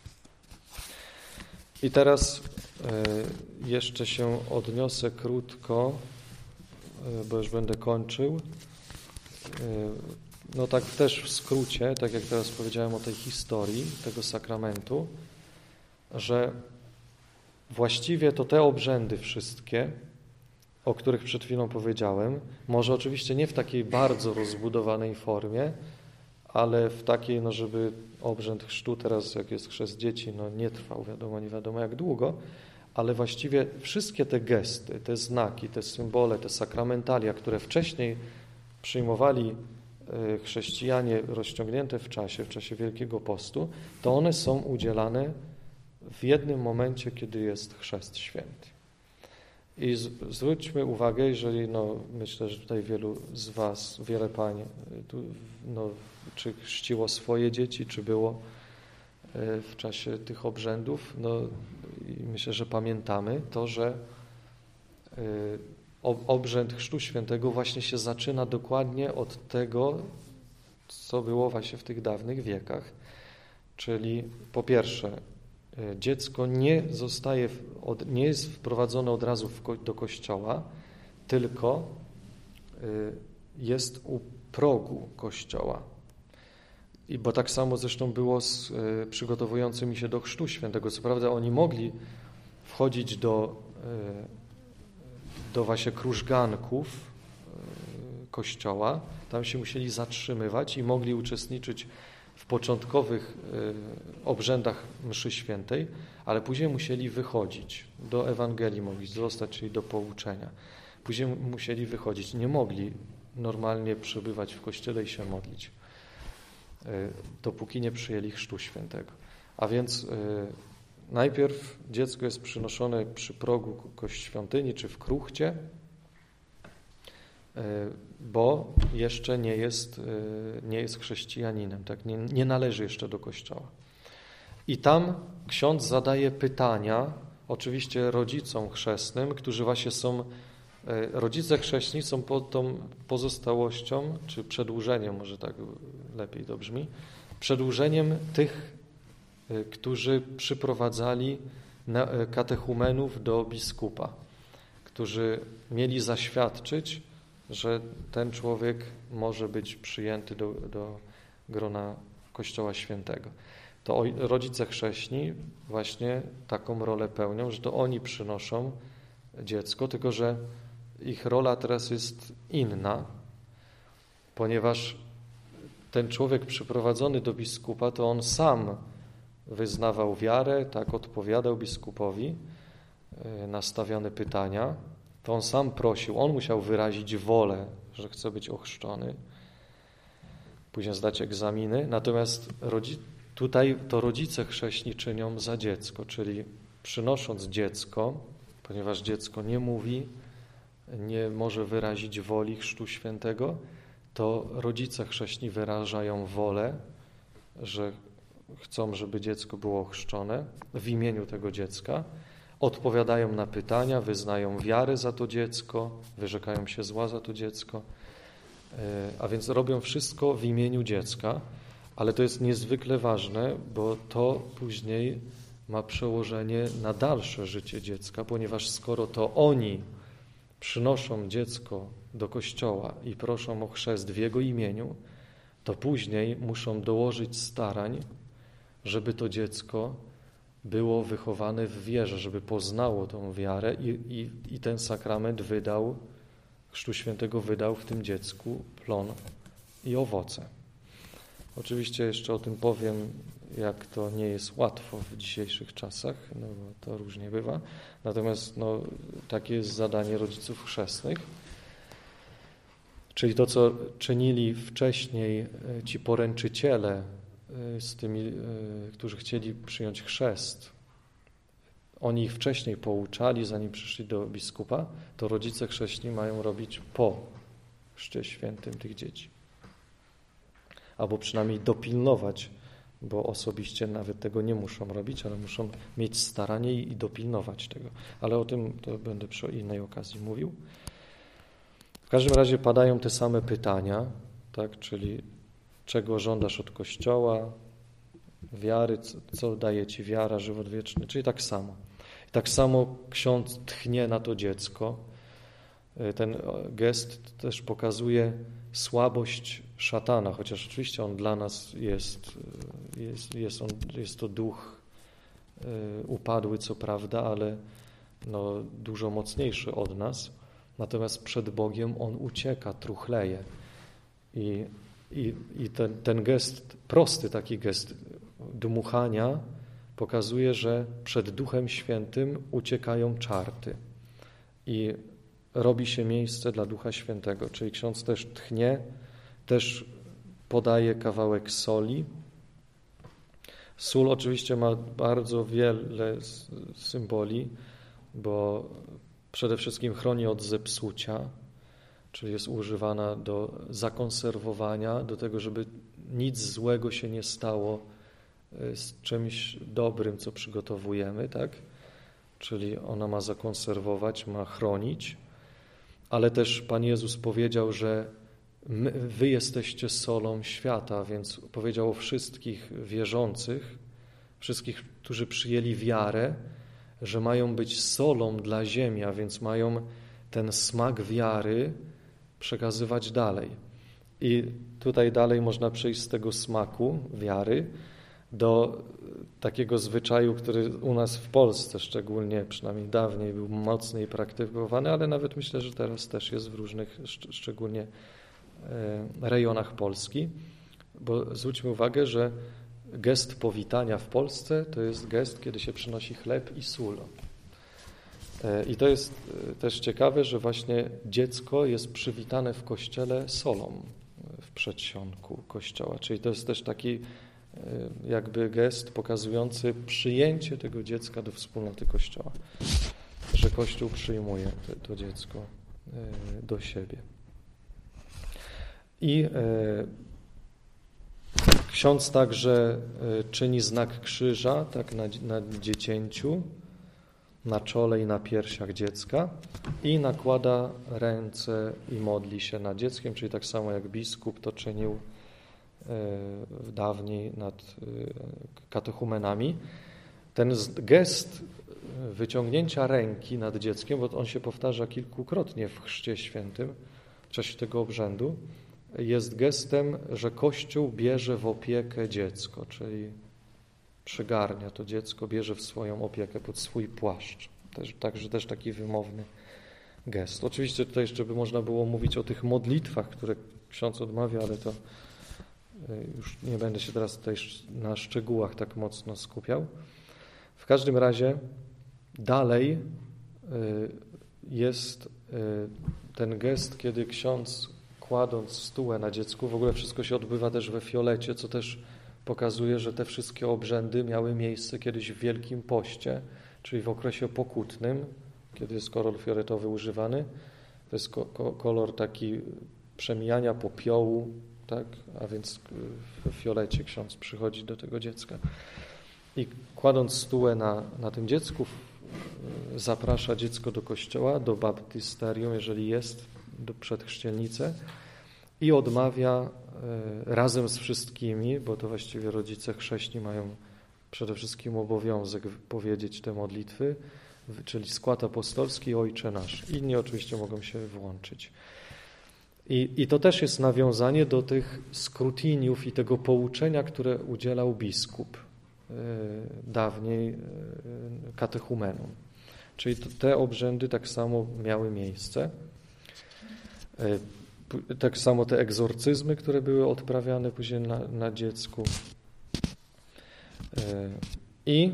I teraz y, jeszcze się odniosę krótko, y, bo już będę kończył. Y, no tak też w skrócie, tak jak teraz powiedziałem o tej historii tego sakramentu, że właściwie to te obrzędy wszystkie, o których przed chwilą powiedziałem, może oczywiście nie w takiej bardzo rozbudowanej formie, ale w takiej, no żeby obrzęd chrztu teraz, jak jest chrzest dzieci, no nie trwał wiadomo, nie wiadomo jak długo, ale właściwie wszystkie te gesty, te znaki, te symbole, te sakramentalia, które wcześniej przyjmowali chrześcijanie rozciągnięte w czasie, w czasie Wielkiego Postu, to one są udzielane w jednym momencie, kiedy jest Chrzest Święty. I z, zwróćmy uwagę, jeżeli, no, myślę, że tutaj wielu z was, wiele pań, tu, no, czy chrzciło swoje dzieci, czy było w czasie tych obrzędów, no, i myślę, że pamiętamy to, że obrzęd Chrztu Świętego właśnie się zaczyna dokładnie od tego, co było właśnie w tych dawnych wiekach. Czyli po pierwsze, dziecko nie zostaje, nie jest wprowadzone od razu do kościoła, tylko jest u progu kościoła. I bo tak samo zresztą było z przygotowującymi się do Chrztu Świętego. Co prawda oni mogli wchodzić do do właśnie krużganków kościoła, tam się musieli zatrzymywać i mogli uczestniczyć w początkowych obrzędach mszy świętej, ale później musieli wychodzić, do Ewangelii mogli zostać, czyli do pouczenia. Później musieli wychodzić, nie mogli normalnie przebywać w kościele i się modlić, dopóki nie przyjęli Chrztu Świętego. A więc najpierw dziecko jest przynoszone przy progu świątyni czy w kruchcie, bo jeszcze nie jest, nie jest chrześcijaninem, tak? nie, nie należy jeszcze do kościoła. I tam ksiądz zadaje pytania, oczywiście rodzicom chrzestnym, którzy właśnie są, rodzice chrzestni są pod tą pozostałością, czy przedłużeniem, może tak lepiej to brzmi, przedłużeniem tych, którzy przyprowadzali katechumenów do biskupa, którzy mieli zaświadczyć, że ten człowiek może być przyjęty do, do grona Kościoła Świętego. To rodzice chrzestni właśnie taką rolę pełnią, że to oni przynoszą dziecko, tylko że ich rola teraz jest inna, ponieważ ten człowiek przyprowadzony do biskupa, to on sam wyznawał wiarę, tak odpowiadał biskupowi na stawiane pytania, to on sam prosił, on musiał wyrazić wolę, że chce być ochrzczony, później zdać egzaminy, natomiast rodzi- tutaj to rodzice chrzestni czynią za dziecko, czyli przynosząc dziecko, ponieważ dziecko nie mówi, nie może wyrazić woli Chrztu Świętego, to rodzice chrzestni wyrażają wolę, że chcą, żeby dziecko było ochrzczone w imieniu tego dziecka, odpowiadają na pytania, wyznają wiarę za to dziecko, wyrzekają się zła za to dziecko, a więc robią wszystko w imieniu dziecka, ale to jest niezwykle ważne, bo to później ma przełożenie na dalsze życie dziecka, ponieważ skoro to oni przynoszą dziecko do kościoła i proszą o chrzest w jego imieniu, to później muszą dołożyć starań, żeby to dziecko było wychowane w wierze, żeby poznało tą wiarę i, i, i ten sakrament wydał, Chrztu Świętego wydał w tym dziecku plon i owoce. Oczywiście jeszcze o tym powiem, jak to nie jest łatwo w dzisiejszych czasach, no bo to różnie bywa. Natomiast no, takie jest zadanie rodziców chrzestnych. Czyli to, co czynili wcześniej ci poręczyciele z tymi, którzy chcieli przyjąć chrzest, oni ich wcześniej pouczali, zanim przyszli do biskupa, to rodzice chrzestni mają robić po Chrzcie Świętym tych dzieci. Albo przynajmniej dopilnować, bo osobiście nawet tego nie muszą robić, ale muszą mieć staranie i dopilnować tego. Ale o tym to będę przy innej okazji mówił. W każdym razie padają te same pytania, tak, czyli czego żądasz od Kościoła, wiary, co, co daje ci wiara, żywot wieczny, czyli tak samo. I tak samo ksiądz tchnie na to dziecko. Ten gest też pokazuje słabość szatana, chociaż oczywiście on dla nas jest, jest, jest, on, jest to duch upadły, co prawda, ale no, dużo mocniejszy od nas. Natomiast przed Bogiem on ucieka, truchleje. I, i, i ten, ten gest, prosty taki gest dmuchania, pokazuje, że przed Duchem Świętym uciekają czarty i robi się miejsce dla Ducha Świętego, czyli ksiądz też tchnie, też podaje kawałek soli. Sól oczywiście ma bardzo wiele symboli, bo przede wszystkim chroni od zepsucia, czyli jest używana do zakonserwowania, do tego, żeby nic złego się nie stało z czymś dobrym, co przygotowujemy, tak? Czyli ona ma zakonserwować, ma chronić, ale też Pan Jezus powiedział, że my, wy jesteście solą świata, więc powiedział o wszystkich wierzących, wszystkich, którzy przyjęli wiarę, że mają być solą dla ziemi, a więc mają ten smak wiary przekazywać dalej. I tutaj dalej można przejść z tego smaku wiary do takiego zwyczaju, który u nas w Polsce szczególnie, przynajmniej dawniej, był mocniej praktykowany, ale nawet myślę, że teraz też jest w różnych, szczególnie rejonach Polski, bo zwróćmy uwagę, że gest powitania w Polsce to jest gest, kiedy się przynosi chleb i sól. I to jest też ciekawe, że właśnie dziecko jest przywitane w kościele solą w przedsionku kościoła, czyli to jest też taki jakby gest pokazujący przyjęcie tego dziecka do wspólnoty Kościoła, że Kościół przyjmuje to dziecko do siebie. I ksiądz także czyni znak krzyża tak na, na dziecięciu, na czole i na piersiach dziecka i nakłada ręce i modli się nad dzieckiem, czyli tak samo jak biskup to czynił dawniej nad katechumenami. Ten gest wyciągnięcia ręki nad dzieckiem, bo on się powtarza kilkukrotnie w Chrzcie Świętym w czasie tego obrzędu, jest gestem, że Kościół bierze w opiekę dziecko, czyli przygarnia to dziecko, bierze w swoją opiekę pod swój płaszcz. Też, także też taki wymowny gest. Oczywiście tutaj jeszcze by można było mówić o tych modlitwach, które ksiądz odmawia, ale to już nie będę się teraz tutaj na szczegółach tak mocno skupiał. W każdym razie dalej jest ten gest, kiedy ksiądz kładąc stułę na dziecku, w ogóle wszystko się odbywa też we fiolecie, co też pokazuje, że te wszystkie obrzędy miały miejsce kiedyś w Wielkim Poście, czyli w okresie pokutnym, kiedy jest kolor fioletowy używany. To jest kolor taki przemijania popiołu, tak? A więc w fiolecie ksiądz przychodzi do tego dziecka. I kładąc stułę na, na tym dziecku, zaprasza dziecko do kościoła, do baptysterium, jeżeli jest, do przedchrzcielnicy i odmawia razem z wszystkimi, bo to właściwie rodzice chrześni mają przede wszystkim obowiązek powiedzieć te modlitwy, czyli skład apostolski Ojcze Nasz. Inni oczywiście mogą się włączyć. I, I to też jest nawiązanie do tych skrutiniów i tego pouczenia, które udzielał biskup y, dawniej y, katechumenom. Czyli to, te obrzędy tak samo miały miejsce. Y, tak samo te egzorcyzmy, które były odprawiane później na, na dziecku. Y, I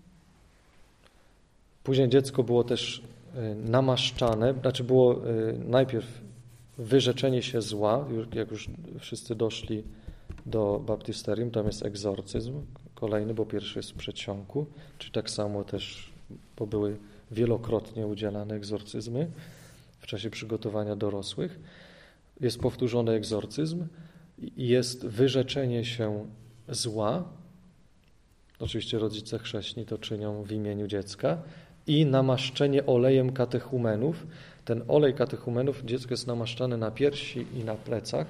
później dziecko było też y, namaszczane, znaczy było y, najpierw wyrzeczenie się zła, jak już wszyscy doszli do baptysterium, tam jest egzorcyzm kolejny, bo pierwszy jest w przedsionku, czy tak samo też, bo były wielokrotnie udzielane egzorcyzmy w czasie przygotowania dorosłych. Jest powtórzony egzorcyzm i jest wyrzeczenie się zła. Oczywiście rodzice chrześni to czynią w imieniu dziecka i namaszczenie olejem katechumenów. Ten olej katechumenów, dziecko jest namaszczane na piersi i na plecach.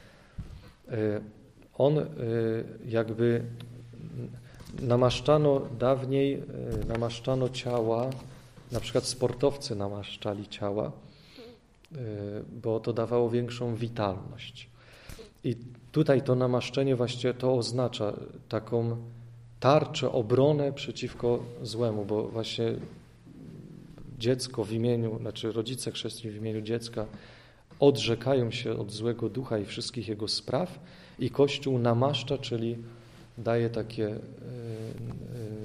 On jakby namaszczano dawniej, namaszczano ciała, na przykład sportowcy namaszczali ciała, bo to dawało większą witalność. I tutaj to namaszczenie właściwie to oznacza taką tarczę, obronę przeciwko złemu, bo właśnie dziecko w imieniu, znaczy rodzice chrześcijanie w imieniu dziecka odrzekają się od złego ducha i wszystkich jego spraw i Kościół namaszcza, czyli daje takie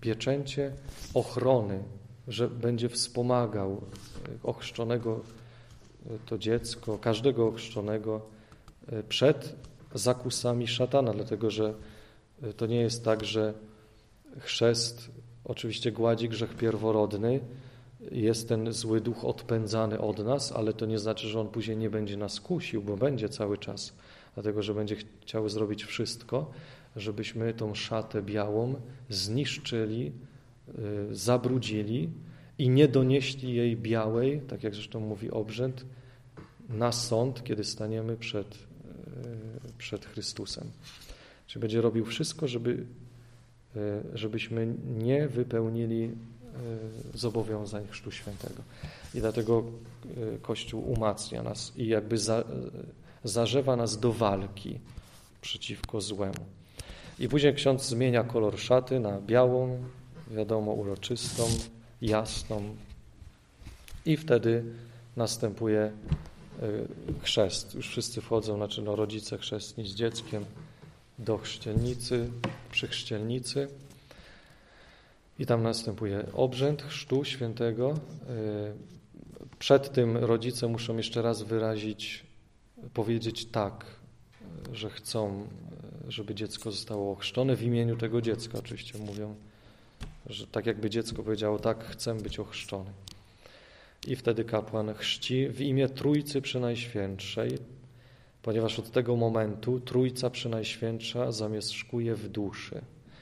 pieczęcie ochrony, że będzie wspomagał ochrzczonego to dziecko, każdego ochrzczonego przed zakusami szatana, dlatego że to nie jest tak, że chrzest oczywiście gładzi grzech pierworodny, jest ten zły duch odpędzany od nas, ale to nie znaczy, że on później nie będzie nas kusił, bo będzie cały czas, dlatego że będzie chciał zrobić wszystko, żebyśmy tą szatę białą zniszczyli, zabrudzili i nie donieśli jej białej, tak jak zresztą mówi obrzęd, na sąd, kiedy staniemy przed, przed Chrystusem. Czyli będzie robił wszystko, żeby, żebyśmy nie wypełnili zobowiązań Chrztu Świętego. I dlatego Kościół umacnia nas i jakby za, zarzewa nas do walki przeciwko złemu. I później ksiądz zmienia kolor szaty na białą, wiadomo, uroczystą, jasną i wtedy następuje chrzest. Już wszyscy wchodzą, znaczy no, rodzice chrzestni z dzieckiem do chrzcielnicy, przy chrzcielnicy i tam następuje obrzęd Chrztu Świętego. Przed tym rodzice muszą jeszcze raz wyrazić, powiedzieć tak, że chcą, żeby dziecko zostało ochrzczone w imieniu tego dziecka. Oczywiście mówią, że tak jakby dziecko powiedziało, tak, chcę być ochrzczony. I wtedy kapłan chrzci w imię Trójcy Przenajświętszej, ponieważ od tego momentu Trójca Przenajświętsza zamieszkuje w duszy.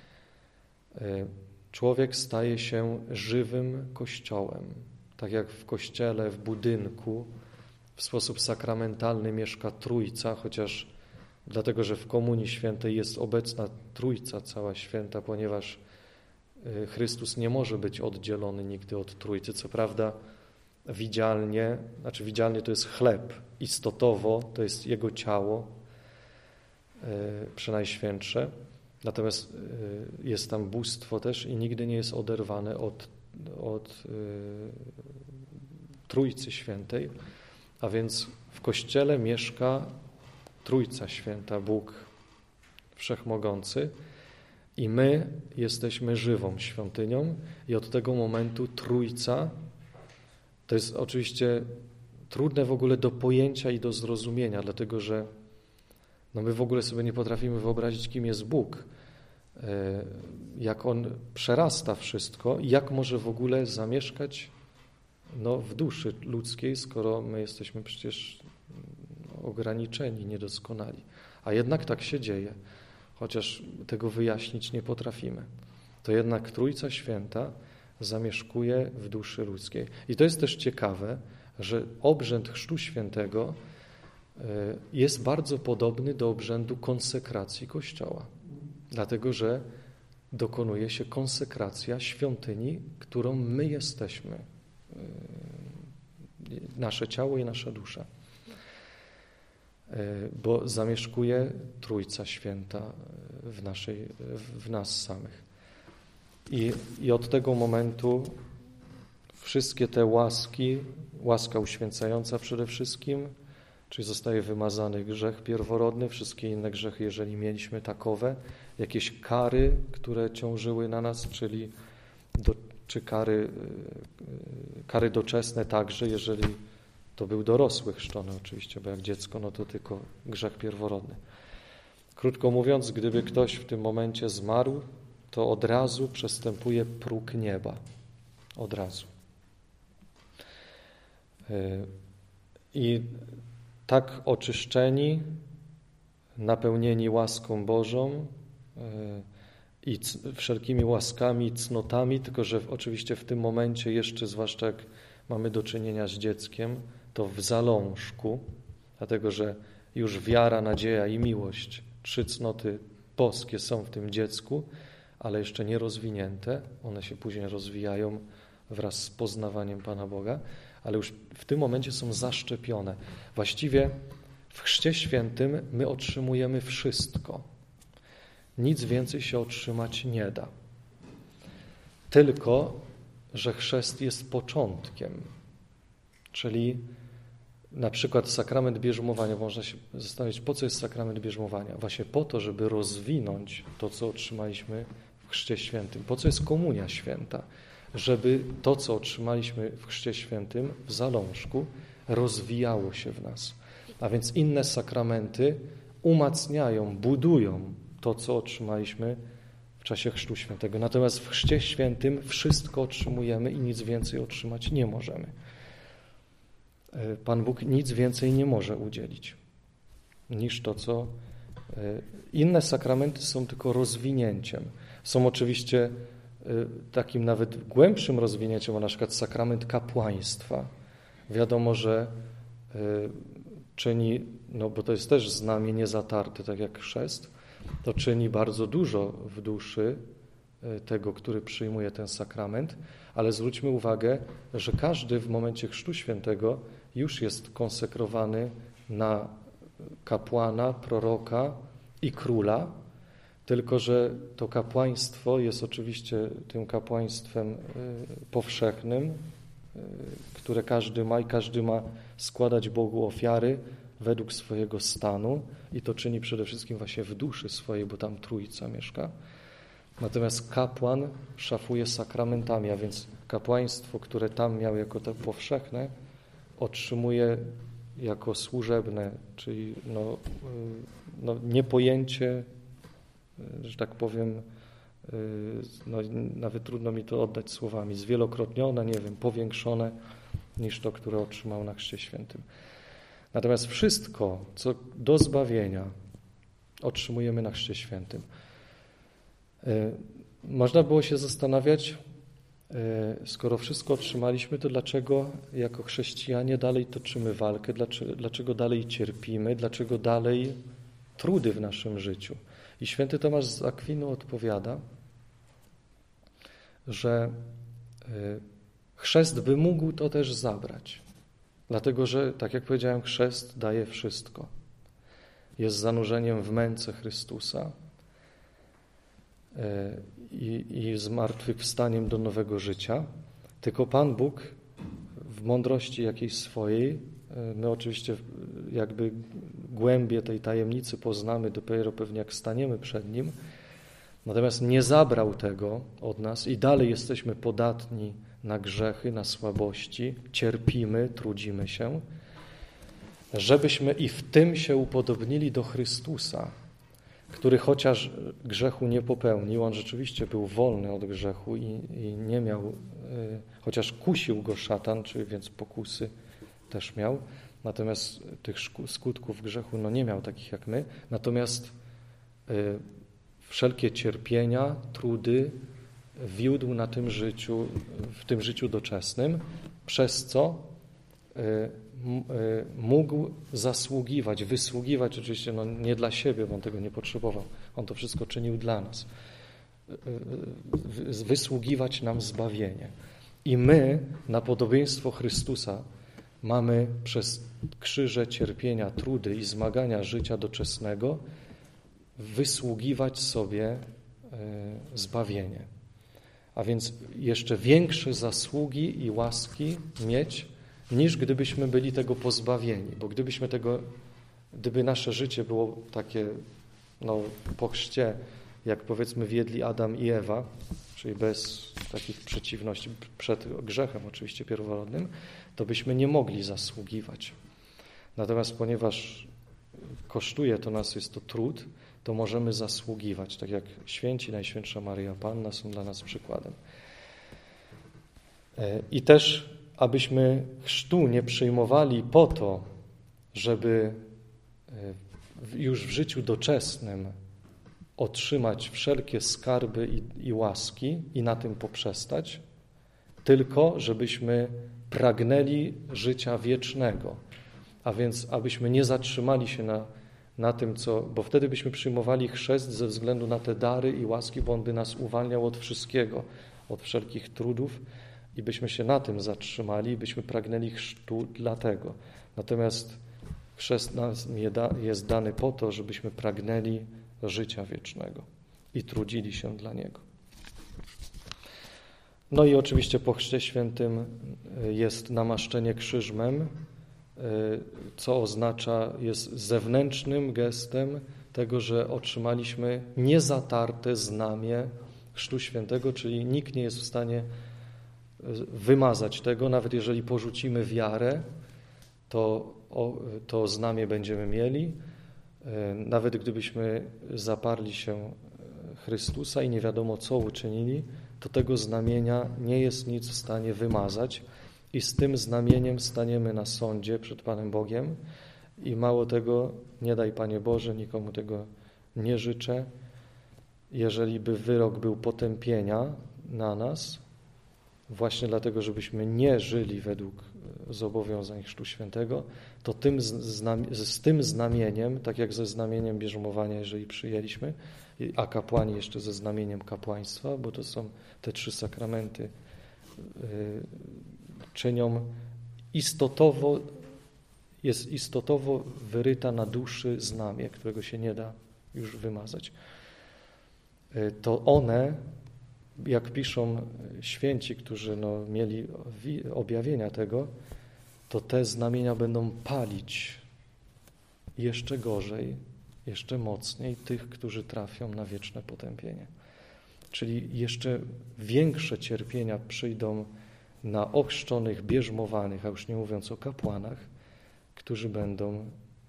Człowiek staje się żywym Kościołem. Tak jak w kościele, w budynku w sposób sakramentalny mieszka Trójca, chociaż dlatego, że w Komunii Świętej jest obecna Trójca cała święta, ponieważ Chrystus nie może być oddzielony nigdy od Trójcy. Co prawda widzialnie, znaczy widzialnie to jest chleb, istotowo to jest Jego ciało przenajświętsze, natomiast jest tam bóstwo też i nigdy nie jest oderwane od, od Trójcy Świętej, a więc w Kościele mieszka Trójca Święta, Bóg Wszechmogący i my jesteśmy żywą świątynią i od tego momentu Trójca to jest oczywiście trudne w ogóle do pojęcia i do zrozumienia, dlatego że no my w ogóle sobie nie potrafimy wyobrazić, kim jest Bóg, jak On przerasta wszystko i jak może w ogóle zamieszkać no, w duszy ludzkiej, skoro my jesteśmy przecież ograniczeni, niedoskonali. A jednak tak się dzieje, chociaż tego wyjaśnić nie potrafimy. To jednak Trójca Święta zamieszkuje w duszy ludzkiej. I to jest też ciekawe, że obrzęd Chrztu Świętego jest bardzo podobny do obrzędu konsekracji Kościoła. Dlatego, że dokonuje się konsekracja świątyni, którą my jesteśmy. Nasze ciało i nasza dusza. Bo zamieszkuje Trójca Święta w, naszej, w nas samych. I, I od tego momentu wszystkie te łaski, łaska uświęcająca przede wszystkim, czyli zostaje wymazany grzech pierworodny, wszystkie inne grzechy, jeżeli mieliśmy takowe, jakieś kary, które ciążyły na nas, czyli do, czy kary, kary doczesne także, jeżeli to był dorosły chrzczony oczywiście, bo jak dziecko, no to tylko grzech pierworodny. Krótko mówiąc, gdyby ktoś w tym momencie zmarł, to od razu przestępuje próg nieba. Od razu. I tak oczyszczeni, napełnieni łaską Bożą i wszelkimi łaskami i cnotami, tylko że oczywiście w tym momencie jeszcze, zwłaszcza jak mamy do czynienia z dzieckiem, to w zalążku, dlatego że już wiara, nadzieja i miłość, trzy cnoty boskie są w tym dziecku, ale jeszcze nie rozwinięte. One się później rozwijają wraz z poznawaniem Pana Boga, ale już w tym momencie są zaszczepione. Właściwie w Chrzcie Świętym my otrzymujemy wszystko. Nic więcej się otrzymać nie da. Tylko, że chrzest jest początkiem. Czyli na przykład sakrament bierzmowania. Można się zastanowić, po co jest sakrament bierzmowania? Właśnie po to, żeby rozwinąć to, co otrzymaliśmy w Chrzcie Świętym. Po co jest komunia święta? Żeby to, co otrzymaliśmy w Chrzcie Świętym, w zalążku, rozwijało się w nas. A więc inne sakramenty umacniają, budują to, co otrzymaliśmy w czasie Chrztu Świętego. Natomiast w Chrzcie Świętym wszystko otrzymujemy i nic więcej otrzymać nie możemy. Pan Bóg nic więcej nie może udzielić niż to, co inne sakramenty są tylko rozwinięciem. Są oczywiście takim nawet głębszym rozwinięciem, na przykład sakrament kapłaństwa. Wiadomo, że czyni, no bo to jest też znamię niezatarte, tak jak chrzest, to czyni bardzo dużo w duszy tego, który przyjmuje ten sakrament, ale zwróćmy uwagę, że każdy w momencie Chrztu Świętego już jest konsekrowany na kapłana, proroka i króla, tylko że to kapłaństwo jest oczywiście tym kapłaństwem powszechnym, które każdy ma i każdy ma składać Bogu ofiary według swojego stanu i to czyni przede wszystkim właśnie w duszy swojej, bo tam Trójca mieszka. Natomiast kapłan szafuje sakramentami, a więc kapłaństwo, które tam miał jako to powszechne, otrzymuje jako służebne, czyli no, no niepojęcie, że tak powiem, no nawet trudno mi to oddać słowami, zwielokrotnione, nie wiem, powiększone niż to, które otrzymał na Chrzcie Świętym. Natomiast wszystko, co do zbawienia otrzymujemy na Chrzcie Świętym. Można było się zastanawiać, skoro wszystko otrzymaliśmy, to dlaczego jako chrześcijanie dalej toczymy walkę, dlaczego, dlaczego dalej cierpimy, dlaczego dalej trudy w naszym życiu. I święty Tomasz z Akwinu odpowiada, że chrzest by mógł to też zabrać. Dlatego, że, tak jak powiedziałem, chrzest daje wszystko. Jest zanurzeniem w męce Chrystusa i, i zmartwychwstaniem do nowego życia. Tylko Pan Bóg w mądrości jakiejś swojej, my oczywiście jakby głębie tej tajemnicy poznamy dopiero pewnie jak staniemy przed Nim, natomiast nie zabrał tego od nas i dalej jesteśmy podatni na grzechy, na słabości, cierpimy, trudzimy się, żebyśmy i w tym się upodobnili do Chrystusa, który chociaż grzechu nie popełnił, on rzeczywiście był wolny od grzechu i, i nie miał, chociaż kusił go szatan, czyli więc pokusy też miał, natomiast tych skutków grzechu no nie miał takich jak my, natomiast wszelkie cierpienia, trudy wiódł na tym życiu, w tym życiu doczesnym, przez co mógł zasługiwać, wysługiwać oczywiście no nie dla siebie, bo on tego nie potrzebował. On to wszystko czynił dla nas. Wysługiwać nam zbawienie. I my, na podobieństwo Chrystusa, mamy przez krzyże cierpienia, trudy i zmagania życia doczesnego wysługiwać sobie zbawienie. A więc jeszcze większe zasługi i łaski mieć, niż gdybyśmy byli tego pozbawieni. Bo gdybyśmy tego, gdyby nasze życie było takie no, po chrzcie, jak powiedzmy wiedli Adam i Ewa, czyli bez takich przeciwności, przed grzechem oczywiście pierworodnym, to byśmy nie mogli zasługiwać. Natomiast ponieważ kosztuje to nas, jest to trud, to możemy zasługiwać, tak jak święci, Najświętsza Maryja Panna są dla nas przykładem. I też, abyśmy chrztu nie przyjmowali po to, żeby już w życiu doczesnym otrzymać wszelkie skarby i, i łaski i na tym poprzestać, tylko żebyśmy pragnęli życia wiecznego. A więc, abyśmy nie zatrzymali się na, na tym, co... Bo wtedy byśmy przyjmowali chrzest ze względu na te dary i łaski, bo on by nas uwalniał od wszystkiego, od wszelkich trudów i byśmy się na tym zatrzymali i byśmy pragnęli chrztu dlatego. Natomiast chrzest nas jest dany po to, żebyśmy pragnęli życia wiecznego i trudzili się dla niego. No i oczywiście po Chrzcie Świętym jest namaszczenie krzyżmem, co oznacza, jest zewnętrznym gestem tego, że otrzymaliśmy niezatarte znamię Chrztu Świętego, czyli nikt nie jest w stanie wymazać tego, nawet jeżeli porzucimy wiarę, to, o, to znamię będziemy mieli. Nawet gdybyśmy zaparli się Chrystusa i nie wiadomo co uczynili, to tego znamienia nie jest nic w stanie wymazać i z tym znamieniem staniemy na sądzie przed Panem Bogiem i mało tego, nie daj Panie Boże, nikomu tego nie życzę, jeżeli by wyrok był potępienia na nas, właśnie dlatego, żebyśmy nie żyli według zobowiązań Chrztu Świętego, to tym znam- z tym znamieniem, tak jak ze znamieniem bierzmowania, jeżeli przyjęliśmy, a kapłani jeszcze ze znamieniem kapłaństwa, bo to są te trzy sakramenty, yy, czynią istotowo, jest istotowo wyryta na duszy znamie, którego się nie da już wymazać. Yy, to one, jak piszą święci, którzy no, mieli objawienia tego, to te znamienia będą palić jeszcze gorzej, jeszcze mocniej tych, którzy trafią na wieczne potępienie. Czyli jeszcze większe cierpienia przyjdą na ochrzczonych, bierzmowanych, a już nie mówiąc o kapłanach, którzy będą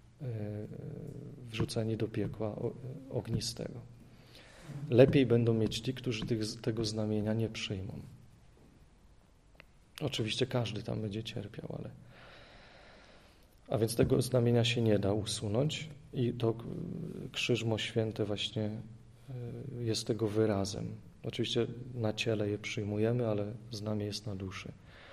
wrzuceni do piekła ognistego. Lepiej będą mieć ci, którzy tych, tego znamienia nie przyjmą. Oczywiście każdy tam będzie cierpiał, ale... A więc tego znamienia się nie da usunąć i to Krzyżmo Święte właśnie jest tego wyrazem. Oczywiście na ciele je przyjmujemy, ale znamie jest na duszy.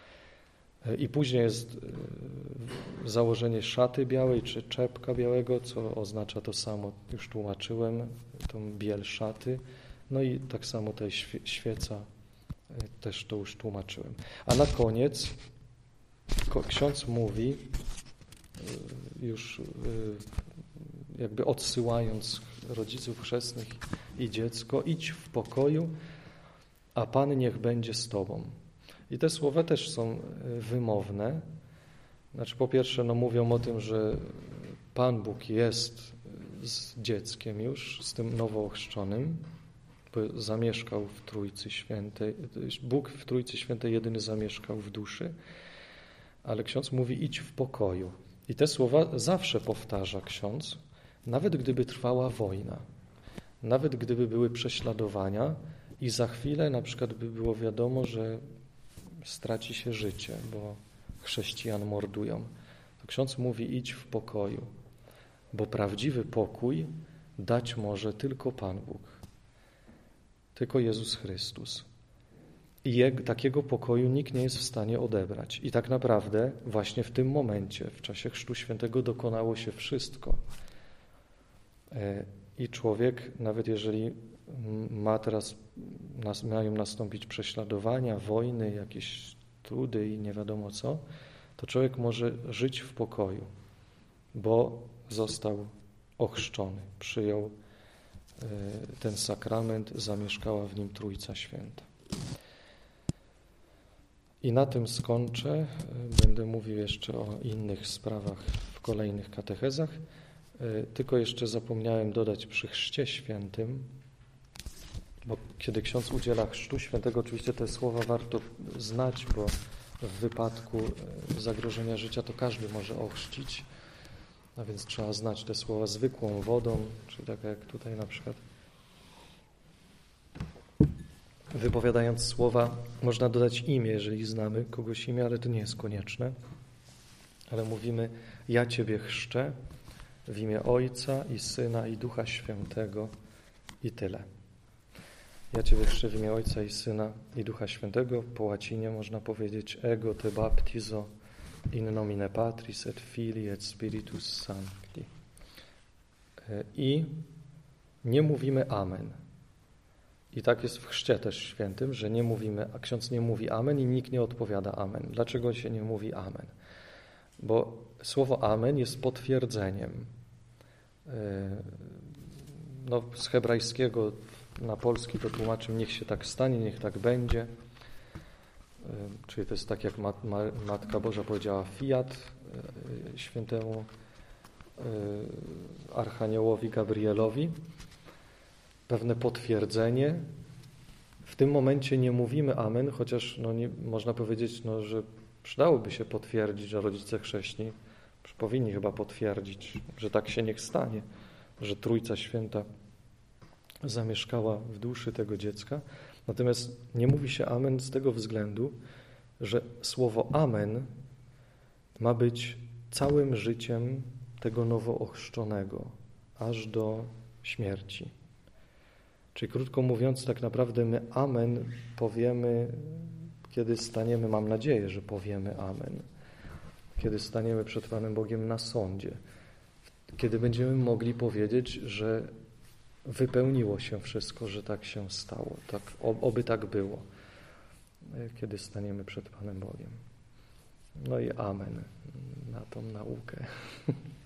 I później jest założenie szaty białej czy czepka białego, co oznacza to samo, już tłumaczyłem, tą biel szaty. No i tak samo tej świeca, też to już tłumaczyłem. A na koniec ksiądz mówi, już jakby odsyłając rodziców chrzestnych i dziecko, idź w pokoju, a Pan niech będzie z tobą. I te słowa też są wymowne. Znaczy po pierwsze no mówią o tym, że Pan Bóg jest z dzieckiem już, z tym nowo ochrzczonym, bo zamieszkał w Trójcy Świętej. Bóg w Trójcy Świętej jedyny zamieszkał w duszy, ale ksiądz mówi idź w pokoju. I te słowa zawsze powtarza ksiądz, nawet gdyby trwała wojna, nawet gdyby były prześladowania i za chwilę na przykład by było wiadomo, że straci się życie, bo chrześcijan mordują. To ksiądz mówi idź w pokoju, bo prawdziwy pokój dać może tylko Pan Bóg, tylko Jezus Chrystus. I jego, takiego pokoju nikt nie jest w stanie odebrać. I tak naprawdę właśnie w tym momencie, w czasie Chrztu Świętego dokonało się wszystko. I człowiek, nawet jeżeli ma teraz, mają nastąpić prześladowania, wojny, jakieś trudy i nie wiadomo co, to człowiek może żyć w pokoju, bo został ochrzczony, przyjął ten sakrament, zamieszkała w nim Trójca Święta. I na tym skończę. Będę mówił jeszcze o innych sprawach w kolejnych katechezach. Tylko jeszcze zapomniałem dodać przy Chrzcie Świętym, bo kiedy ksiądz udziela Chrztu Świętego, oczywiście te słowa warto znać, bo w wypadku zagrożenia życia to każdy może ochrzcić, a więc trzeba znać te słowa zwykłą wodą, czyli tak jak tutaj na przykład. Wypowiadając słowa, można dodać imię, jeżeli znamy kogoś imię, ale to nie jest konieczne. Ale mówimy, ja Ciebie chrzczę w imię Ojca i Syna i Ducha Świętego i tyle. Ja Ciebie chrzczę w imię Ojca i Syna i Ducha Świętego. Po łacinie można powiedzieć ego te baptizo in nomine Patris et Filii et Spiritus Sancti. I nie mówimy amen. I tak jest w chrzcie też świętym, że nie mówimy, a ksiądz nie mówi amen i nikt nie odpowiada amen. Dlaczego się nie mówi amen? Bo słowo amen jest potwierdzeniem. No, z hebrajskiego na polski to tłumaczę, niech się tak stanie, niech tak będzie. Czyli to jest tak, jak Matka Boża powiedziała fiat świętemu Archaniołowi Gabrielowi. Pewne potwierdzenie tym momencie nie mówimy amen, chociaż no nie, można powiedzieć, no, że przydałoby się potwierdzić, że rodzice chrzestni powinni chyba potwierdzić, że tak się niech stanie, że Trójca Święta zamieszkała w duszy tego dziecka. Natomiast nie mówi się amen z tego względu, że słowo amen ma być całym życiem tego nowo ochrzczonego, aż do śmierci. Czyli krótko mówiąc, tak naprawdę my amen powiemy, kiedy staniemy, mam nadzieję, że powiemy amen, kiedy staniemy przed Panem Bogiem na sądzie, kiedy będziemy mogli powiedzieć, że wypełniło się wszystko, że tak się stało, tak, oby tak było, kiedy staniemy przed Panem Bogiem. No i amen na tą naukę.